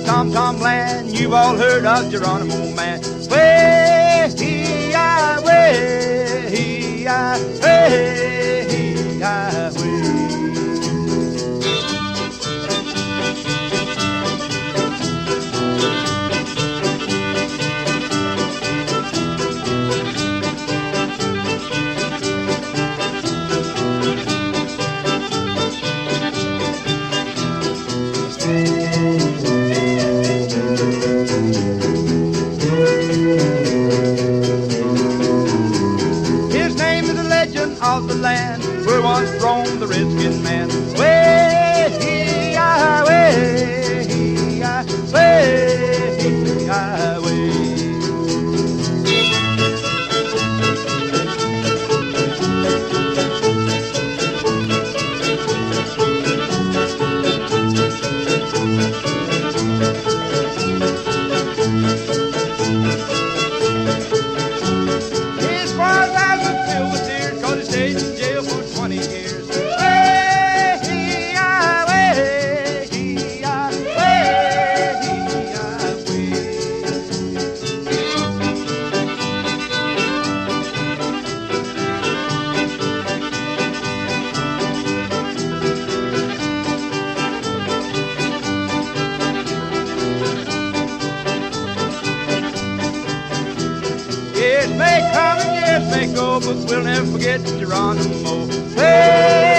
tom-tom land. You've all heard of Geronimo man. Way-hee-I, way-hee-I, way-hee-I, way. Of the land where once roamed the redskin man. Way-hee-I, way-hee-I, way-hee-I, way. His squire's eyes were filled with tears, 'cause he stayed in jail for 20 years. Way-hee-I, way-hee-I, way-hee-I, way. Years may come and years may go, but we'll never forget Geronimo. Hey!